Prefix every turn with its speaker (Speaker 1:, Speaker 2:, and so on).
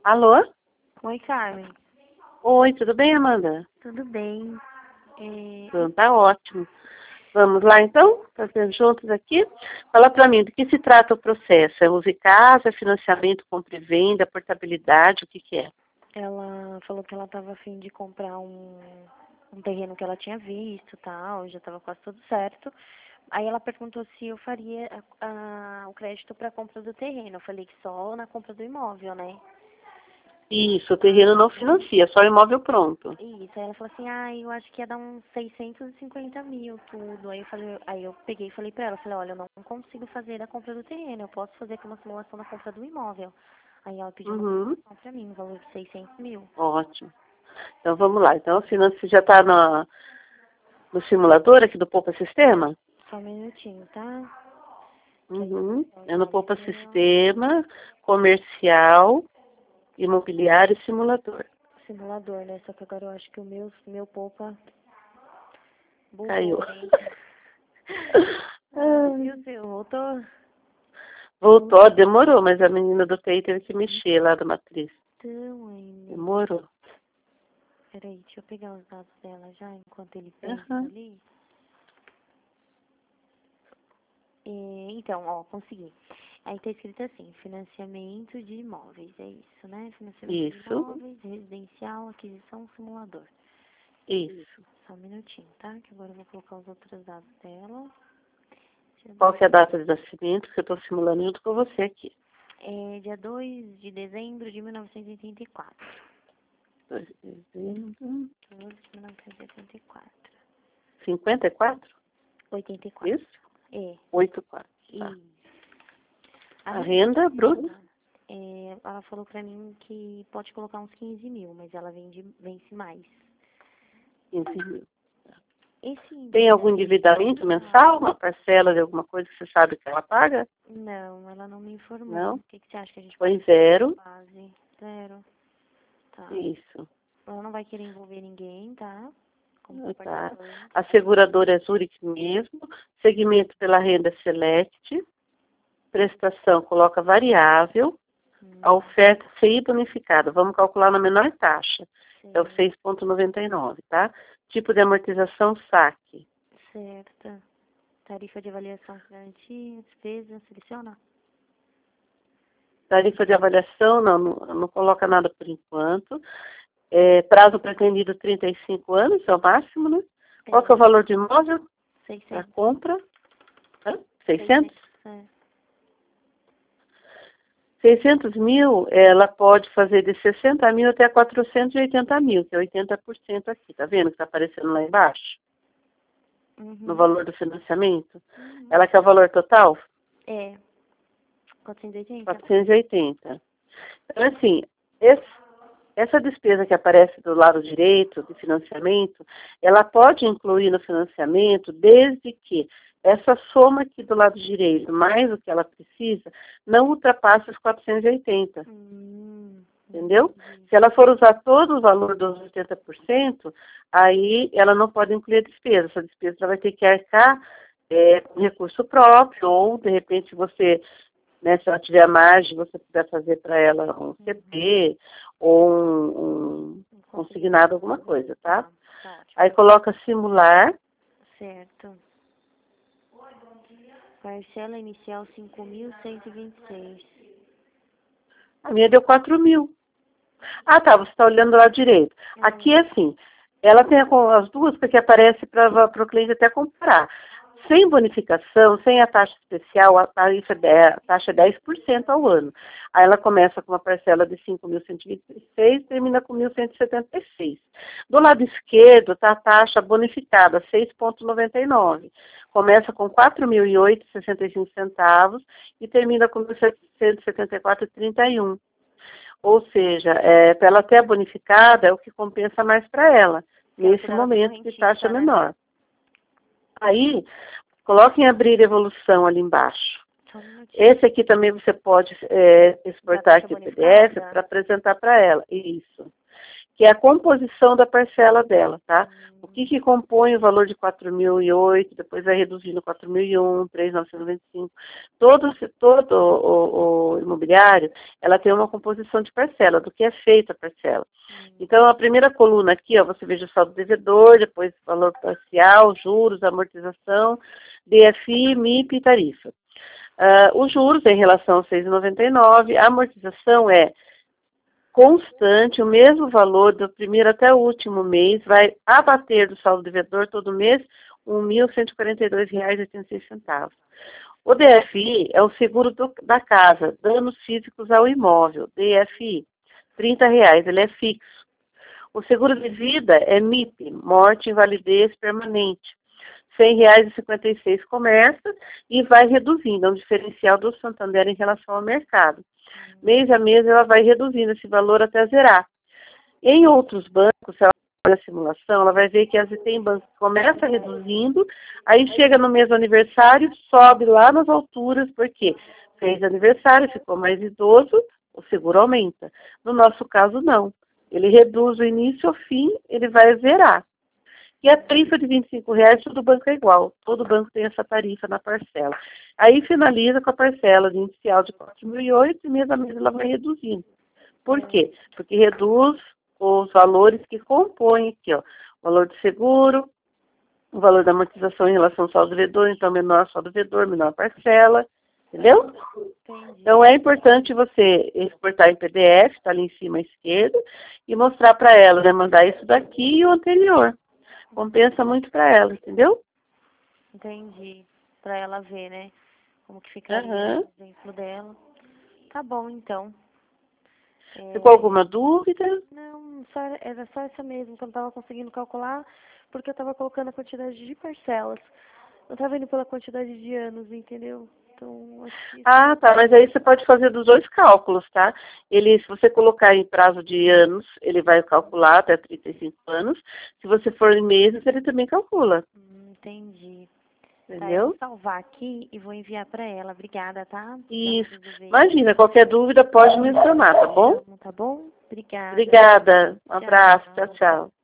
Speaker 1: Alô?
Speaker 2: Oi, Carmen.
Speaker 1: Oi, tudo bem, Amanda?
Speaker 2: Tudo bem?
Speaker 1: Então, tá ótimo. Vamos lá, então? Fazer juntos aqui? Fala para mim, do que se trata o processo? É uso de casa, financiamento, compra e venda, portabilidade, o que que é?
Speaker 2: Ela falou que ela estava a fim de comprar um terreno que ela tinha visto, tal, já estava quase tudo certo. Aí ela perguntou se eu faria o crédito para a compra do terreno. Eu falei que só na compra do imóvel, né?
Speaker 1: Isso, o terreno não financia, só o imóvel pronto.
Speaker 2: Isso, aí ela falou assim, eu acho que ia dar uns 650 mil, tudo. Aí eu peguei e falei pra ela, falei, olha, eu não consigo fazer a compra do terreno, eu posso fazer aqui uma simulação da compra do imóvel. Aí ela pediu uma simulação pra mim, no valor de 600 mil.
Speaker 1: Ótimo. Então vamos lá. Então, você já está no simulador aqui do Poupa Sistema?
Speaker 2: Só um minutinho, tá?
Speaker 1: É no Poupa Sistema, comercial, imobiliário e simulador.
Speaker 2: Simulador, né? Só que agora eu acho que o meu poupa bugou,
Speaker 1: Caiu.
Speaker 2: hein? E o seu, voltou?
Speaker 1: Voltou, demorou, mas a menina do TI teve que mexer lá da matriz.
Speaker 2: Então, ainda.
Speaker 1: Demorou.
Speaker 2: Peraí, deixa eu pegar os dados dela já, enquanto ele pensa ali. Então, ó, consegui. Aí tá escrito assim, financiamento de imóveis, é isso, né? Financiamento de imóveis, residencial, aquisição, simulador.
Speaker 1: Isso.
Speaker 2: Só um minutinho, tá? Que agora eu vou colocar os outros dados dela.
Speaker 1: Qual que é a data de nascimento que eu estou simulando junto com você aqui?
Speaker 2: É dia 2 de dezembro de 1984.
Speaker 1: 2 de dezembro.
Speaker 2: 12 de 1984.
Speaker 1: 54?
Speaker 2: 84.
Speaker 1: Isso?
Speaker 2: É.
Speaker 1: 84. Tá.
Speaker 2: E
Speaker 1: A renda bruta?
Speaker 2: ela falou pra mim que pode colocar uns 15 mil, mas ela vence mais.
Speaker 1: 15 mil.
Speaker 2: Esse
Speaker 1: Tem algum endividamento mensal? Uma parcela de alguma coisa que você sabe que ela paga?
Speaker 2: Não, ela não me informou.
Speaker 1: Não?
Speaker 2: O que você acha que a gente
Speaker 1: Põe
Speaker 2: pode
Speaker 1: zero.
Speaker 2: fazer? Zero. Tá.
Speaker 1: Isso.
Speaker 2: Ela não vai querer envolver ninguém, tá?
Speaker 1: Tá. A seguradora é Zurich mesmo. Segmento pela renda Select. Prestação coloca variável. A oferta CI bonificada. Vamos calcular na menor taxa. É o 6,99, tá? Tipo de amortização saque.
Speaker 2: Certo. Tarifa de avaliação garantia, despesa, seleciona?
Speaker 1: Tarifa de avaliação, não coloca nada por enquanto. Prazo pretendido 35 anos, é o máximo, né? Qual que é o valor de imóvel?
Speaker 2: 600.
Speaker 1: Para compra? 600? 600 mil, ela pode fazer de 60 mil até 480 mil, que é 80% aqui, tá vendo que está aparecendo lá embaixo? No valor do financiamento. Ela quer o valor total?
Speaker 2: 480.
Speaker 1: 480. Então, assim, essa despesa que aparece do lado direito, de financiamento, ela pode incluir no financiamento desde que essa soma aqui do lado direito, mais o que ela precisa, não ultrapasse os 480. Entendeu? Se ela for usar todo o valor dos 80%, aí ela não pode incluir a despesa. Essa despesa ela vai ter que arcar com recurso próprio, ou, de repente, você, né, se ela tiver margem, você puder fazer para ela um CP ou um consignado, alguma coisa, tá? Aí coloca simular.
Speaker 2: Certo. Parcela inicial 5.126.
Speaker 1: A minha deu 4 mil. Ah, tá, você está olhando lá direito. Aqui é assim, ela tem as duas que aparecem para o cliente até comparar. Sem bonificação, sem a taxa especial, a taxa é 10% ao ano. Aí ela começa com uma parcela de 5.126 e termina com 1.176. Do lado esquerdo está a taxa bonificada, 6,99. Começa com 4.008,65 e termina com 1.774,31. Ou seja, para ela ter a bonificada é o que compensa mais para ela, nesse momento de taxa menor. Aí, coloque em abrir evolução ali embaixo. Esse aqui também você pode exportar aqui o PDF para apresentar para ela. Isso. que é a composição da parcela dela, tá? O que compõe o valor de 4.008, depois vai reduzindo 4.001, 3.995. Todo o imobiliário, ela tem uma composição de parcela, do que é feita a parcela. Então, a primeira coluna aqui, ó, você veja o saldo devedor, depois valor parcial, juros, amortização, DFI, MIP e tarifa. Os juros em relação aos 6,99, a amortização é constante, o mesmo valor do primeiro até o último mês, vai abater do saldo devedor todo mês R$ 1.142,86. O DFI é o seguro da casa, danos físicos ao imóvel, DFI, R$ 30, ele é fixo. O seguro de vida é MIP, morte, invalidez permanente. R$ 100,56 começa e vai reduzindo, é um diferencial do Santander em relação ao mercado. Mês a mês ela vai reduzindo esse valor até zerar. Em outros bancos, se ela faz a simulação, ela vai ver que tem bancos que começa reduzindo, aí chega no mês do aniversário, sobe lá nas alturas, porque fez aniversário, ficou mais idoso, o seguro aumenta. No nosso caso, não. Ele reduz o início ao fim, ele vai zerar. E a tarifa de R$ 25,00, todo banco é igual. Todo banco tem essa tarifa na parcela. Aí finaliza com a parcela inicial de 4.008 e mês a mês ela vai reduzindo. Por quê? Porque reduz os valores que compõem aqui, ó. O valor do seguro, o valor da amortização em relação ao saldo devedor, então menor saldo devedor, menor parcela. Entendeu?
Speaker 2: Entendi.
Speaker 1: Então é importante você exportar em PDF, está ali em cima à esquerda, e mostrar para ela, né? Mandar isso daqui e o anterior. Compensa muito para ela, entendeu?
Speaker 2: Entendi. Para ela ver, né? Como que ficaria o exemplo dela. Tá bom, então.
Speaker 1: Ficou alguma dúvida?
Speaker 2: Não, era só essa mesmo, que eu não estava conseguindo calcular, porque eu estava colocando a quantidade de parcelas. Não estava indo pela quantidade de anos, entendeu? Então, acho que
Speaker 1: Ah, tá, mas aí você pode fazer dos dois cálculos, tá? Se você colocar em prazo de anos, ele vai calcular até 35 anos. Se você for em meses, ele também calcula.
Speaker 2: Entendi. Tá, eu
Speaker 1: Entendeu?
Speaker 2: vou salvar aqui e vou enviar para ela. Obrigada, tá?
Speaker 1: Isso. Imagina, qualquer dúvida pode mencionar, tá bom?
Speaker 2: Tá bom? Obrigada.
Speaker 1: Obrigada. Um abraço.
Speaker 2: Tchau.
Speaker 1: Tchau, tchau.